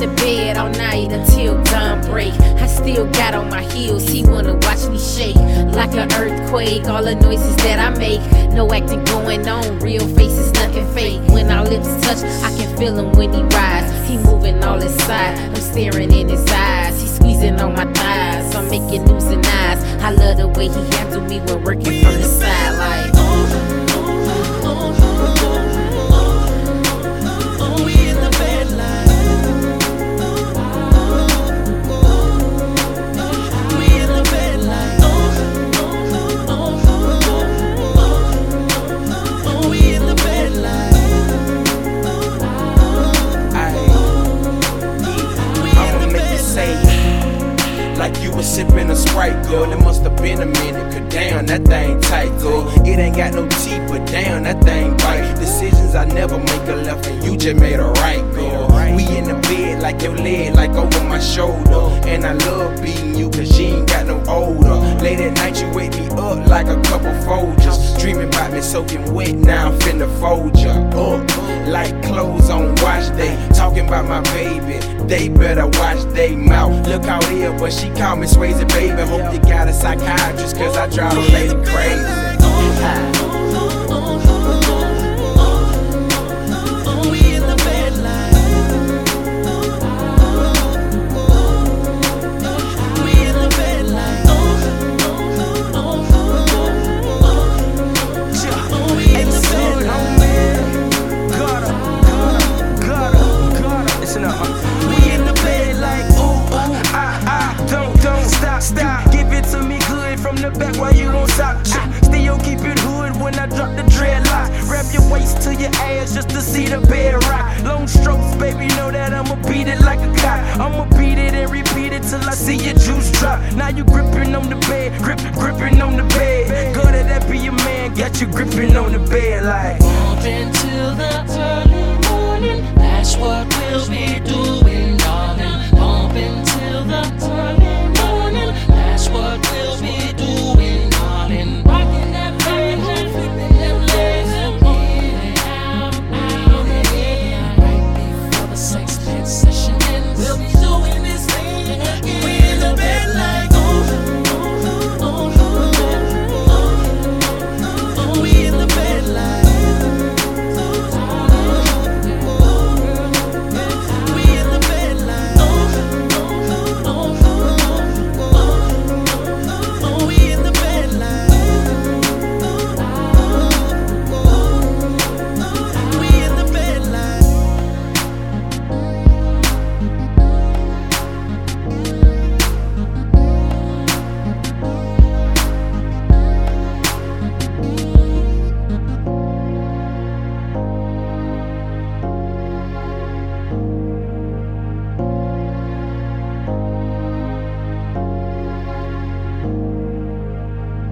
the bed all night until dawn break. I still got on my heels, he wanna watch me shake like an earthquake. All the noises that I make, no acting going on, real faces, nothing fake. When our lips touch, I can feel him when he rides. He moving all inside, I'm staring in his eyes. He squeezing on my thighs, I'm making news and eyes. I love the way he handle me when working from the side, like like you was sipping a Sprite, girl. It must have been a minute, cause damn, that thing tight, girl. It ain't got no teeth, but damn, that thing bite. Decisions I never make a left, and you just made a right, girl. We in the bed, like your leg, like over my shoulder. And I love beating you, cause she ain't got no older. Late at night, you wake me up like a couple Folgers. Dreaming about me soaking wet, now I'm finna fold ya up. Like clothes on wash day. Talking about my baby, they better watch they mouth. Look out here, but she call me Swayze, baby. Hope you got a psychiatrist, cause I drive a lady crazy. Stop, give it to me good from the back while you don't stop. Still keep it hood when I drop the dreadlock. Wrap your waist to your ass just to see the bed rock. Long strokes, baby, know that I'ma beat it like a cop. I'ma beat it and repeat it till I see your juice drop. Now you gripping on the bed, gripping on the bed. Go to that be your man, got you gripping on the bed like. Bumping till the early morning, that's what we'll be doing, darling. Bumping till the early morning, that's what we'll be doing, darling. Rocking that bed, flipping them legs, and in and out, right before the sex bed session ends. We'll be doing this thing again. We in the bed like.